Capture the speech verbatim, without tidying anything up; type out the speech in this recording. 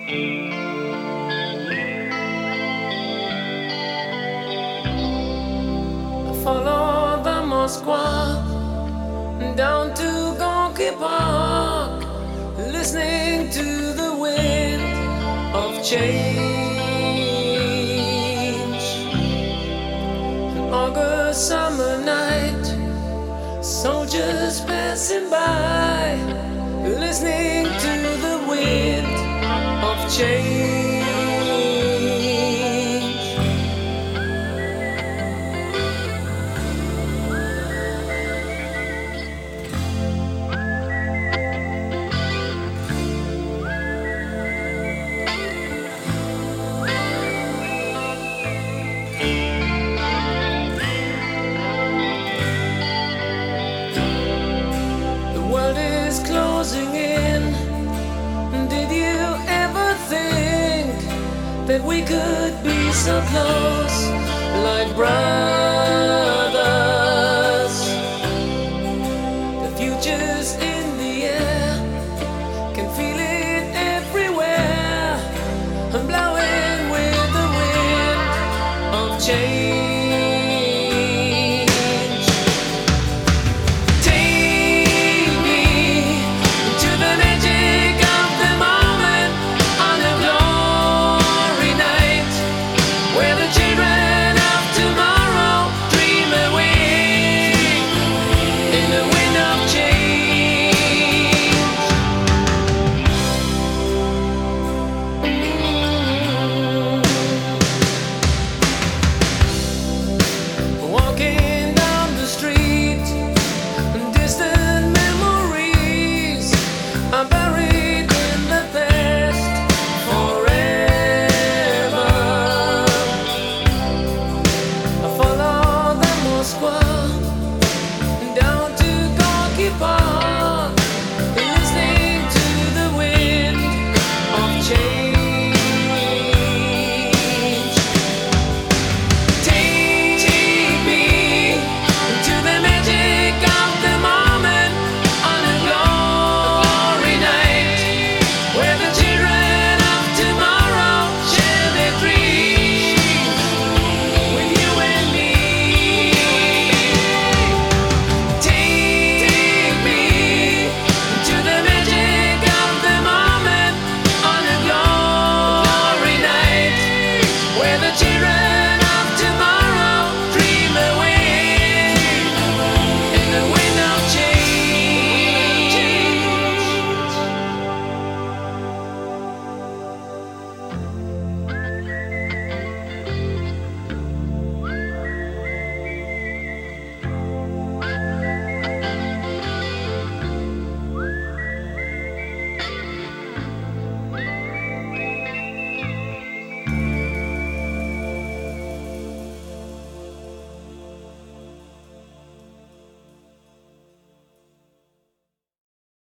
Follow the Moskva down to Gonky Park, listening to the wind of change. An August summer night, soldiers passing by, listening to the wind of change. Closing in. Did you ever think that we could be so close, like brothers?